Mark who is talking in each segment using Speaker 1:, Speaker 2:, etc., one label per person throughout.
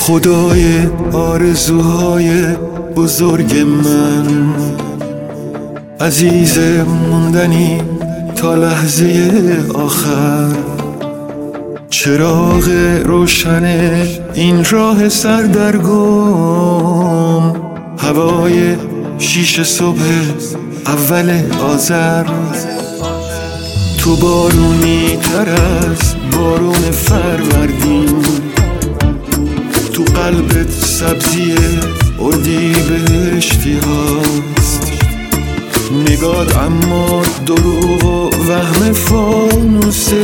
Speaker 1: خدای آرزوهای بزرگ من، عزیز موندنی تا لحظه آخر، چراغ روشن این راه سردرگم، هوای 6 صبح اول آذر. تو بارونی تر از بارون فروردین، تو قلبت سبزی اردیبهشتی هاست، نگات اما دروغ و وهم فانوسه،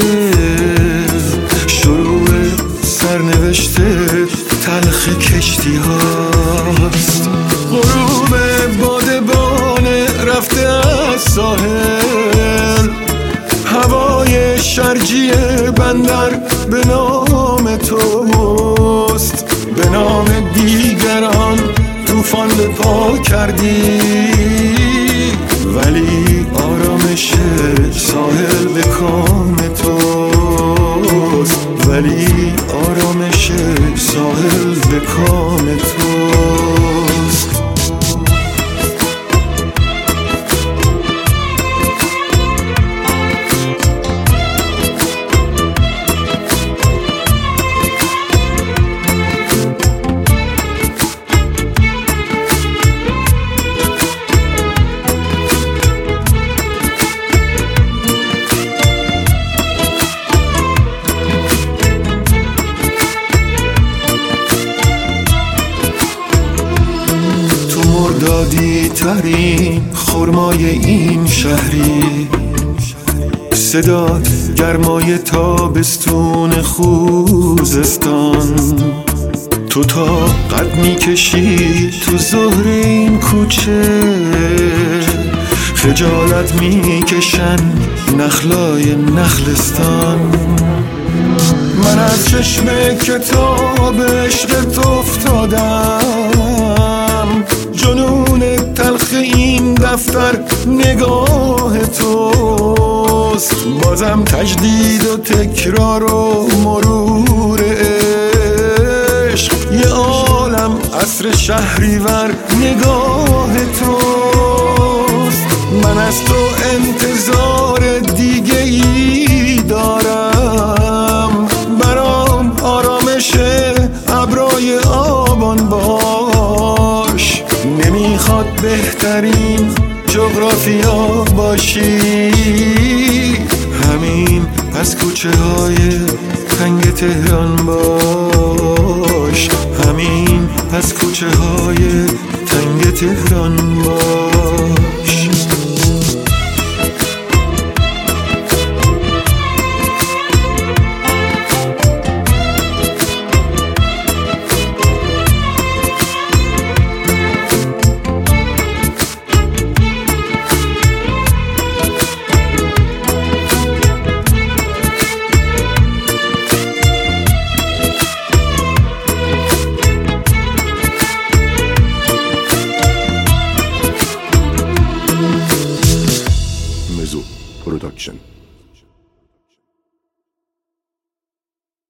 Speaker 1: شروع سرنوشت تلخ کشتی هاست. غروب بادبان رفته از ساحل، هوای شرجی بندر به نام توست، به نام دیگران طوفان به پا کردی، ولی آرامش ساحل به کام توست، ولی آرامش ساحل به کام توست. دادی ترین خرمای این شهری، صدات گرمای تابستون خوزستان، تو تا قد میکشی تو ظهر این کوچه، خجالت میکشن نخلای نخلستان. من از چشم کتاب عشقت افتادم، جنون تلخ این دفتر نگاه توست، بازم تجدید و تکرار و مرور عشق، یه عالم عصر شهریور نگاه توست. من از تو انتظار دیگه ای دارم، برام آرامش ابرای آبان باش، نمیخواد بهترین جغرافیا باشی، همین از کوچه های تنگ تهران باش، همین از کوچه های تنگ تهران باش.